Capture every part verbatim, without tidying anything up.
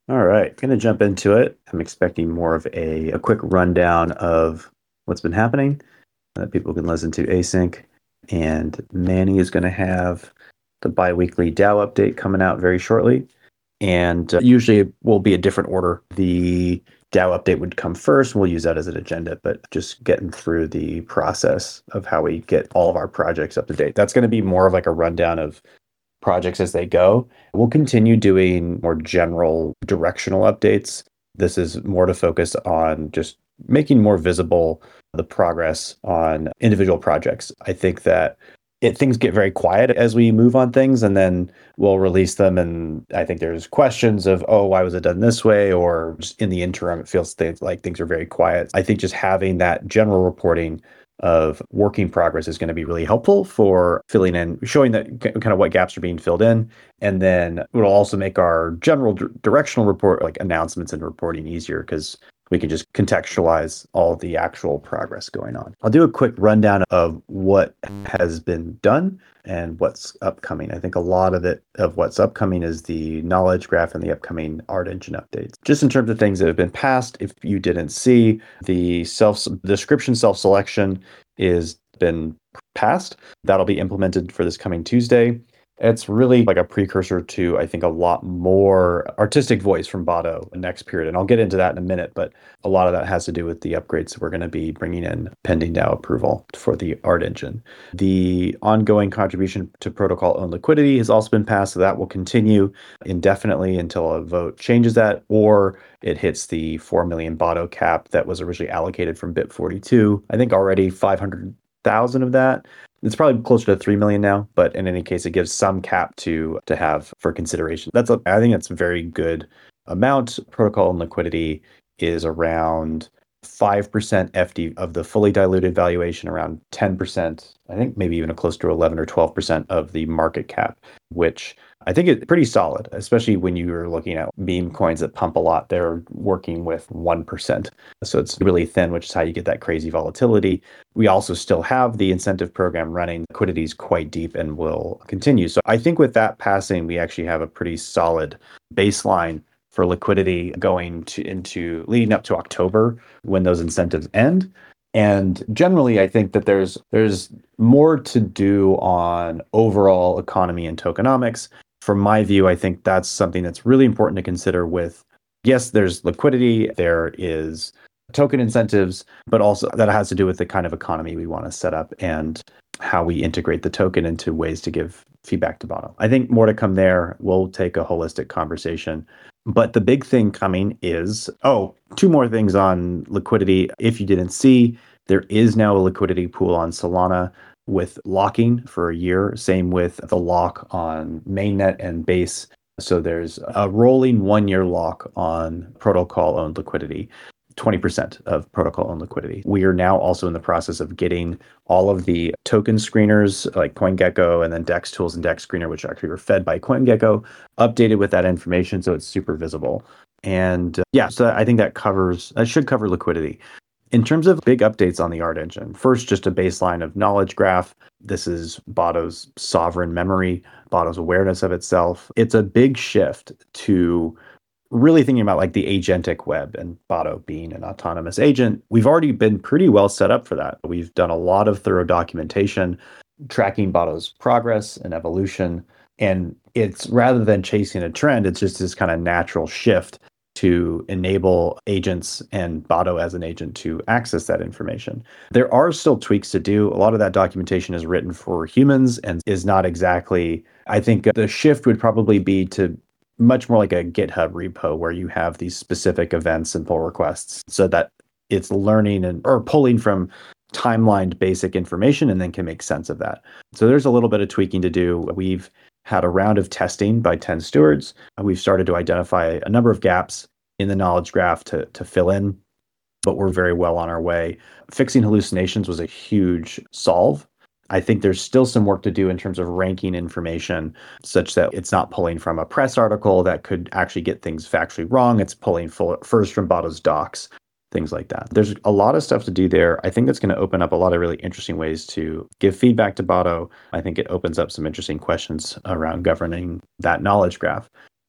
All right, going to jump into it. I'm expecting more of a, a quick rundown of what's been happening that people can listen to async. And Manny is going to have the biweekly DAO update coming out very shortly. And uh, usually it will be a different order. The DAO update would come first. We'll use that as an agenda, but just getting through the process of how we get all of our projects up to date. That's going to be more of like a rundown of projects as they go. We'll continue doing more general directional updates. This is more to focus on just making more visible the progress on individual projects. I think that it, things get very quiet as we move on things, and then we'll release them. And I think there's questions of, oh, why was it done this way? Or just in the interim, it feels th- like things are very quiet. I think just having that general reporting of working progress is going to be really helpful for filling in, showing that kind of what gaps are being filled in. And then it will also make our general d- directional report, like announcements and reporting, easier because we can just contextualize all the actual progress going on. I'll do a quick rundown of what has been done and what's upcoming. I think a lot of it, of what's upcoming, is the knowledge graph and the upcoming art engine updates. Just in terms of things that have been passed, if you didn't see, the self description self-selection is been passed. That'll be implemented for this coming Tuesday. It's really like a precursor to, I think, a lot more artistic voice from Botto next period. And I'll get into that in a minute, but a lot of that has to do with the upgrades we're going to be bringing in pending DAO approval for the art engine. The ongoing contribution to protocol owned liquidity has also been passed, so that will continue indefinitely until a vote changes that, or it hits the four million Botto cap that was originally allocated from Bit forty-two. I think already five hundred thousand of that. It's probably closer to three million now, but in any case, it gives some cap to to have for consideration. That's a, I think that's a very good amount. Protocol and liquidity is around five percent F D of the fully diluted valuation, around ten percent, I think maybe even close to eleven or twelve percent of the market cap, which I think it's pretty solid, especially when you're looking at meme coins that pump a lot. They're working with one percent. So it's really thin, which is how you get that crazy volatility. We also still have the incentive program running. Liquidity is quite deep and will continue. So I think with that passing, we actually have a pretty solid baseline for liquidity going to into leading up to October when those incentives end. And generally, I think that there's there's more to do on overall economy and tokenomics. From my view, I think that's something that's really important to consider with, yes, there's liquidity, there is token incentives, but also that has to do with the kind of economy we want to set up and how we integrate the token into ways to give feedback to Bono. I think more to come there. We'll take a holistic conversation. But the big thing coming is, oh, two more things on liquidity. If you didn't see, there is now a liquidity pool on Solana with locking for a year. Same with the lock on mainnet and base. So there's a rolling one-year lock on protocol-owned liquidity. twenty percent of protocol owned liquidity. We are now also in the process of getting all of the token screeners like CoinGecko and then Dex Tools and Dex Screener, which actually are fed by CoinGecko, updated with that information so it's super visible. And uh, yeah, so I think that covers, that should cover liquidity. In terms of big updates on the art engine, first, just a baseline of knowledge graph. This is Botto's sovereign memory, Botto's awareness of itself. It's a big shift to really thinking about like the agentic web and Botto being an autonomous agent. We've already been pretty well set up for that. We've done a lot of thorough documentation, tracking Botto's progress and evolution. And it's rather than chasing a trend, it's just this kind of natural shift to enable agents and Botto as an agent to access that information. There are still tweaks to do. A lot of that documentation is written for humans and is not exactly, I think the shift would probably be to much more like a GitHub repo where you have these specific events and pull requests so that it's learning and or pulling from timelined basic information and then can make sense of that. So there's a little bit of tweaking to do. We've had a round of testing by ten stewards. We've started to identify a number of gaps in the knowledge graph to, to fill in, but we're very well on our way. Fixing hallucinations was a huge solve. I think there's still some work to do in terms of ranking information such that it's not pulling from a press article that could actually get things factually wrong. It's pulling full, first from Botto's docs, things like that. There's a lot of stuff to do there. I think that's going to open up a lot of really interesting ways to give feedback to Botto. I think it opens up some interesting questions around governing that knowledge graph.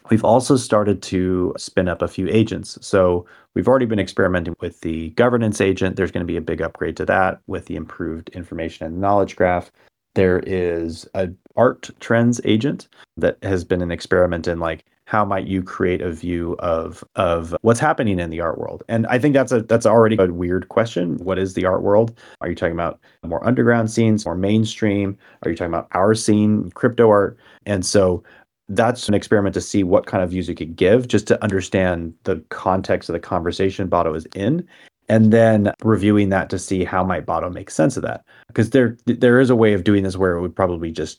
We've also started to spin up a few agents. So we've already been experimenting with the governance agent. There's going to be a big upgrade to that with the improved information and knowledge graph. There is a art trends agent that has been an experiment in like how might you create a view of of what's happening in the art world. And I think that's a that's already a weird question. What is the art world? Are you talking about more underground scenes, more mainstream? Are you talking about our scene, crypto art? And so that's an experiment to see what kind of views you could give just to understand the context of the conversation Botto is in, and then reviewing that to see how might Botto make sense of that. Because there there is a way of doing this where it would probably just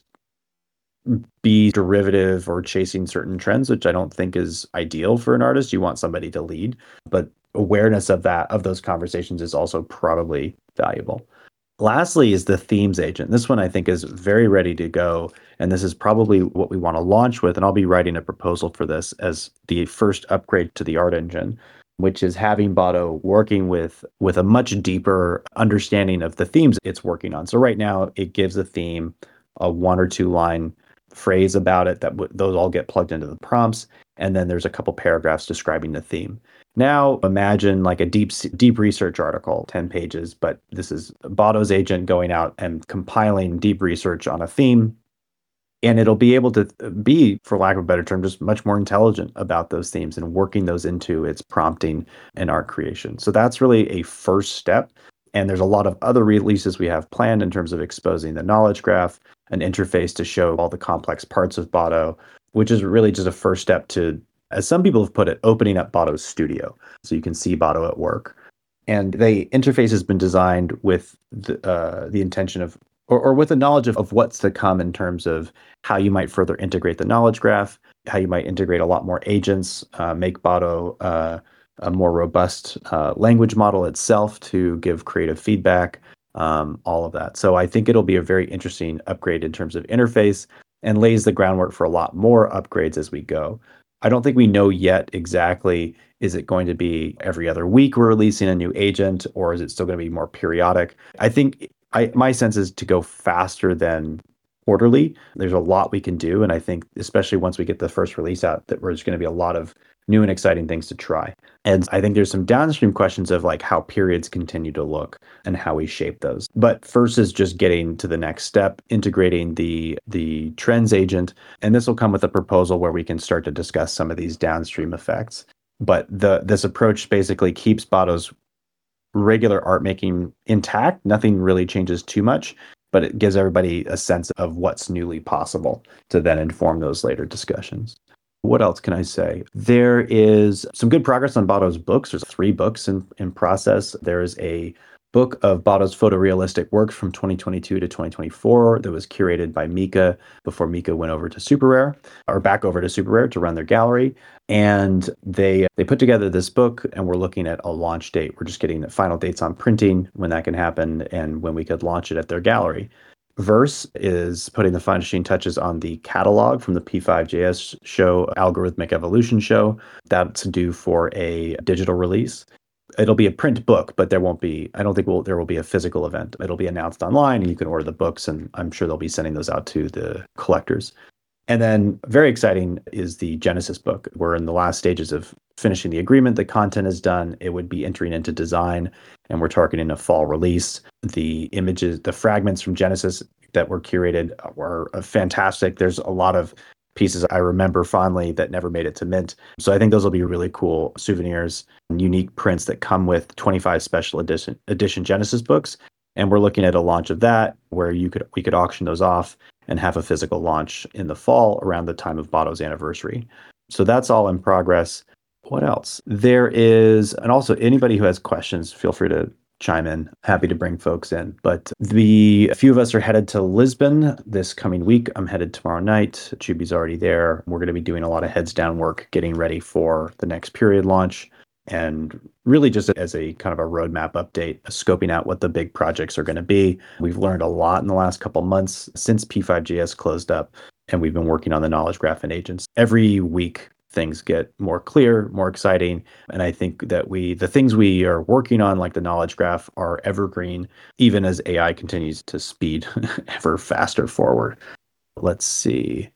be derivative or chasing certain trends, which I don't think is ideal for an artist. You want somebody to lead, but awareness of that, of those conversations is also probably valuable. Lastly is the themes agent. This one I think is very ready to go. And this is probably what we want to launch with. And I'll be writing a proposal for this as the first upgrade to the art engine, which is having Botto working with with a much deeper understanding of the themes it's working on. So right now it gives a theme, a one or two line phrase about it that w- those all get plugged into the prompts. And then there's a couple paragraphs describing the theme. Now imagine like a deep deep research article, ten pages, but this is Botto's agent going out and compiling deep research on a theme. And it'll be able to be, for lack of a better term, just much more intelligent about those themes and working those into its prompting and art creation. So that's really a first step. And there's a lot of other releases we have planned in terms of exposing the knowledge graph, an interface to show all the complex parts of Botto, which is really just a first step to, as some people have put it, opening up Botto's studio so you can see Botto at work. And the interface has been designed with the, uh, the intention of, or, or with the knowledge of, of what's to come in terms of how you might further integrate the knowledge graph, how you might integrate a lot more agents, uh, make Botto uh, a more robust uh, language model itself to give creative feedback, um, all of that. So I think it'll be a very interesting upgrade in terms of interface and lays the groundwork for a lot more upgrades as we go. I don't think we know yet exactly, is it going to be every other week we're releasing a new agent, or is it still going to be more periodic? I think I, my sense is to go faster than quarterly. There's a lot we can do. And I think, especially once we get the first release out, that there's going to be a lot of new and exciting things to try. And I think there's some downstream questions of like how periods continue to look and how we shape those. But first is just getting to the next step, integrating the the trends agent. And this will come with a proposal where we can start to discuss some of these downstream effects. But the this approach basically keeps Botto's regular art making intact. Nothing really changes too much, but it gives everybody a sense of what's newly possible to then inform those later discussions. What else can I say? There is some good progress on Botto's books. There's three books in, in process. There is a book of Botto's photorealistic works from twenty twenty-two to twenty twenty-four that was curated by Mika before Mika went over to Super Rare, or back over to Super Rare to run their gallery. And they they put together this book, and we're looking at a launch date. We're just getting the final dates on printing, when that can happen, and when we could launch it at their gallery. Verse is putting the finishing touches on the catalog from the P five J S show, Algorithmic Evolution show. That's due for a digital release. It'll be a print book, but there won't be, I don't think we'll, there will be a physical event. It'll be announced online, and you can order the books, and I'm sure they'll be sending those out to the collectors. And then very exciting is the Genesis book. We're in the last stages of finishing the agreement. The content is done. It would be entering into design, and we're targeting a fall release. The images, the fragments from Genesis that were curated were fantastic. There's a lot of pieces I remember fondly that never made it to mint. So I think those will be really cool souvenirs and unique prints that come with twenty-five special edition edition Genesis books. And we're looking at a launch of that where you could we could auction those off and have a physical launch in the fall around the time of Botto's anniversary. So that's all in progress. What else? There is, and also anybody who has questions, feel free to chime in. Happy to bring folks in. But the a few of us are headed to Lisbon this coming week. I'm headed tomorrow night. Chuby's already there. We're going to be doing a lot of heads down work, getting ready for the next period launch. And really just as a kind of a roadmap update, scoping out what the big projects are going to be. We've learned a lot in the last couple months since P five J S closed up, and we've been working on the knowledge graph and agents. Every week, things get more clear, more exciting. And I think that we, the things we are working on, like the knowledge graph, are evergreen, even as A I continues to speed ever faster forward. Let's see.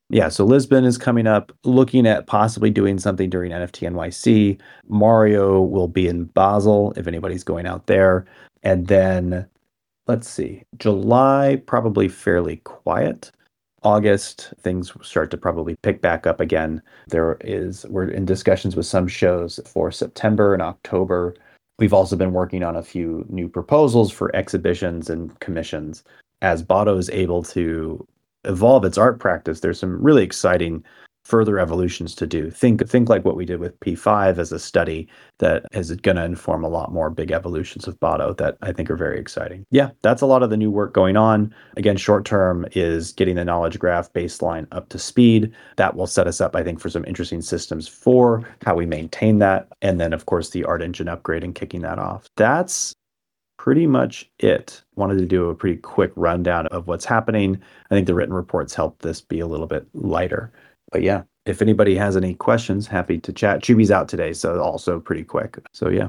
Yeah, so Lisbon is coming up, looking at possibly doing something during N F T N Y C. Mario will be in Basel if anybody's going out there. And then let's see, July, probably fairly quiet. August, things start to probably pick back up again. There is, we're in discussions with some shows for September and October. We've also been working on a few new proposals for exhibitions and commissions. As Botto is able to evolve its art practice, there's some really exciting further evolutions to do. Think think like what we did with P five as a study that is going to inform a lot more big evolutions of Botto that I think are very exciting. Yeah, that's a lot of the new work going on. Again, short term is getting the knowledge graph baseline up to speed. That will set us up, I think, for some interesting systems for how we maintain that. And then, of course, the art engine upgrade and kicking that off. That's pretty much it. Wanted to do a pretty quick rundown of what's happening. I think the written reports help this be a little bit lighter. But yeah, if anybody has any questions, happy to chat. Chubby's out today, so also pretty quick. So yeah.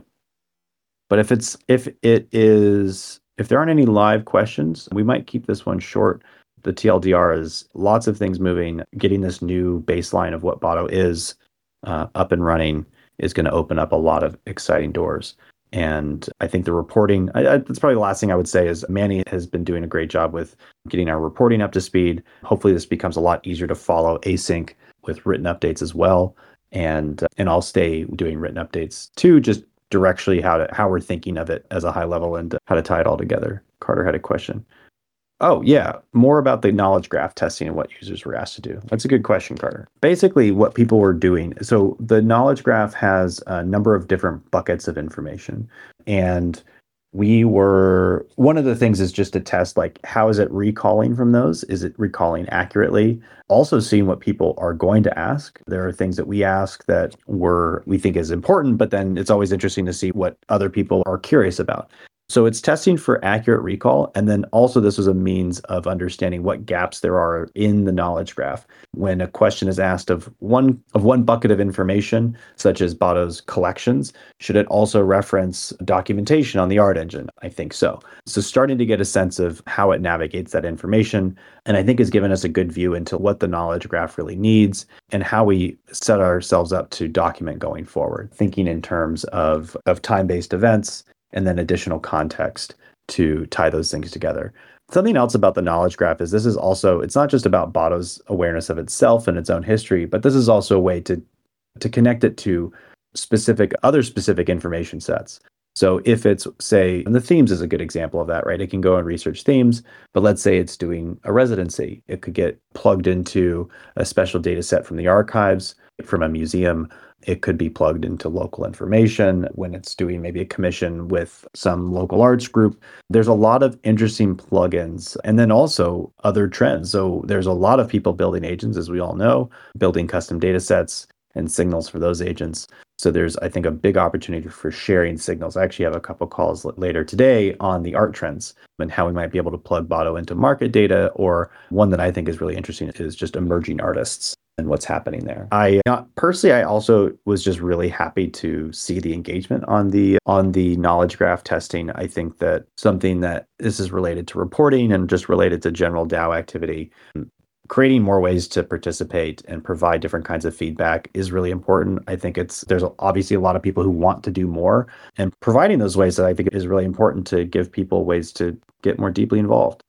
But if it's if it is if there aren't any live questions, we might keep this one short. The T L D R is lots of things moving. Getting this new baseline of what Botto is uh, up and running is going to open up a lot of exciting doors. And I think the reporting, I, I, that's probably the last thing I would say is Manny has been doing a great job with getting our reporting up to speed. Hopefully this becomes a lot easier to follow async with written updates as well. And uh, and I'll stay doing written updates too, just directionally how to how we're thinking of it as a high level and how to tie it all together. Carter had a question. Oh, yeah. More about the knowledge graph testing and what users were asked to do. That's a good question, Carter. Basically, what people were doing. So the knowledge graph has a number of different buckets of information. And we were, one of the things is just to test, like, how is it recalling from those? Is it recalling accurately? Also seeing what people are going to ask. There are things that we ask that were, we think is important, but then it's always interesting to see what other people are curious about. So it's testing for accurate recall. And then also this was a means of understanding what gaps there are in the knowledge graph. When a question is asked of one of one bucket of information, such as Botto's collections, should it also reference documentation on the art engine? I think so. So starting to get a sense of how it navigates that information, and I think has given us a good view into what the knowledge graph really needs and how we set ourselves up to document going forward, thinking in terms of, of time-based events, and then additional context to tie those things together. Something else about the knowledge graph is this is also, it's not just about Botto's awareness of itself and its own history, but this is also a way to to connect it to specific, other specific information sets. So if it's, say, and the themes is a good example of that, right? It can go and research themes, but let's say it's doing a residency. It could get plugged into a special data set from the archives, from a museum. It could be plugged into local information when it's doing maybe a commission with some local arts group. There's a lot of interesting plugins and then also other trends. So there's a lot of people building agents, as we all know, building custom data sets and signals for those agents. So there's, I think, a big opportunity for sharing signals. I actually have a couple calls later today on the art trends and how we might be able to plug Botto into market data, or one that I think is really interesting is just emerging artists and what's happening there. I uh, personally, I also was just really happy to see the engagement on the on the knowledge graph testing. I think that something that this is related to reporting and just related to general DAO activity. Creating more ways to participate and provide different kinds of feedback is really important. I think it's there's obviously a lot of people who want to do more, and providing those ways that I think is really important to give people ways to get more deeply involved.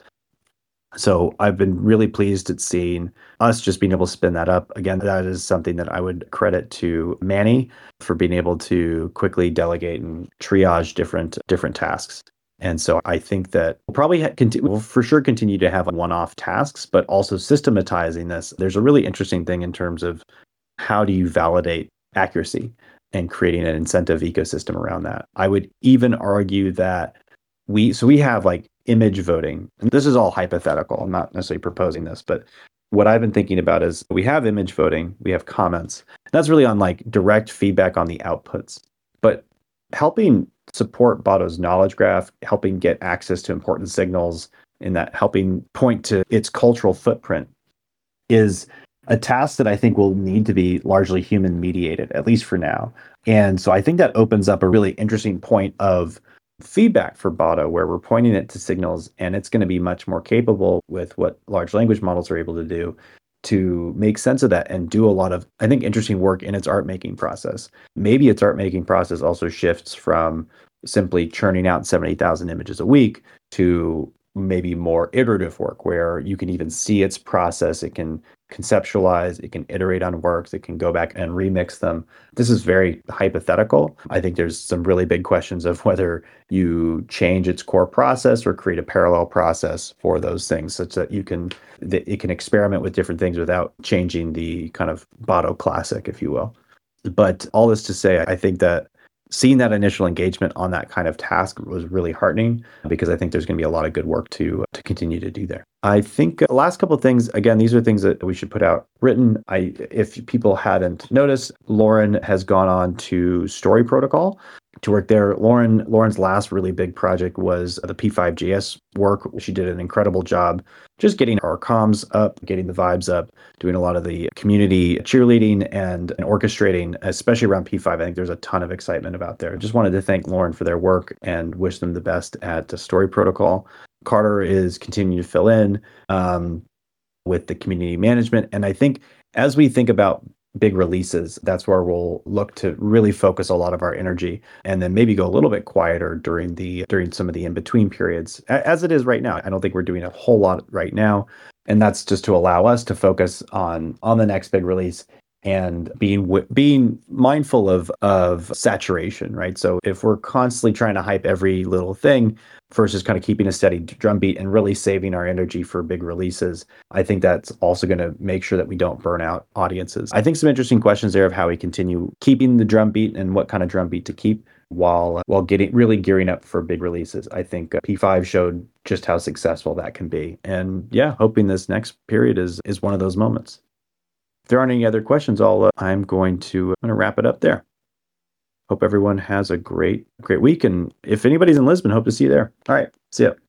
So I've been really pleased at seeing us just being able to spin that up. Again, that is something that I would credit to Manny for being able to quickly delegate and triage different different tasks. And so I think that we'll probably ha- conti- we'll for sure continue to have one-off tasks, but also systematizing this. There's a really interesting thing in terms of how do you validate accuracy and creating an incentive ecosystem around that. I would even argue that we, so we have like image voting, and this is all hypothetical. I'm not necessarily proposing this, but what I've been thinking about is we have image voting, we have comments. That's really on like direct feedback on the outputs, but helping support Botto's knowledge graph, helping get access to important signals, in that helping point to its cultural footprint is a task that I think will need to be largely human mediated, at least for now. And so I think that opens up a really interesting point of feedback for Botto, where we're pointing it to signals, and it's going to be much more capable with what large language models are able to do to make sense of that and do a lot of, I think, interesting work in its art making process. Maybe its art making process also shifts from simply churning out seventy thousand images a week to maybe more iterative work where you can even see its process. It can conceptualize, it can iterate on works, it can go back and remix them. This is very hypothetical. I think there's some really big questions of whether you change its core process or create a parallel process for those things such that you can, that it can experiment with different things without changing the kind of Botto classic, if you will. But all this to say, I think that seeing that initial engagement on that kind of task was really heartening because I think there's going to be a lot of good work to to continue to do there. I think the last couple of things, again, these are things that we should put out written. I, if people hadn't noticed, Lauren has gone on to Story Protocol to work there. Lauren, Lauren's last really big project was the P five J S work. She did an incredible job just getting our comms up, getting the vibes up, doing a lot of the community cheerleading and, and orchestrating, especially around P five. I think there's a ton of excitement about there. Just wanted to thank Lauren for their work and wish them the best at the Story Protocol. Carter is continuing to fill in um, with the community management. And I think as we think about big releases, that's where we'll look to really focus a lot of our energy and then maybe go a little bit quieter during the during some of the in-between periods, as it is right now. I don't think we're doing a whole lot right now. And that's just to allow us to focus on on the next big release and being being mindful of of saturation, right? So if we're constantly trying to hype every little thing versus kind of keeping a steady drumbeat and really saving our energy for big releases, I think that's also going to make sure that we don't burn out audiences. I think some interesting questions there of how we continue keeping the drumbeat and what kind of drumbeat to keep while while getting really gearing up for big releases. I think uh, P five showed just how successful that can be, and yeah, hoping this next period is is one of those moments. If there aren't any other questions, I'll uh, I'm going to I'm going to wrap it up there. Hope everyone has a great great week, and if anybody's in Lisbon, hope to see you there. All right, see ya.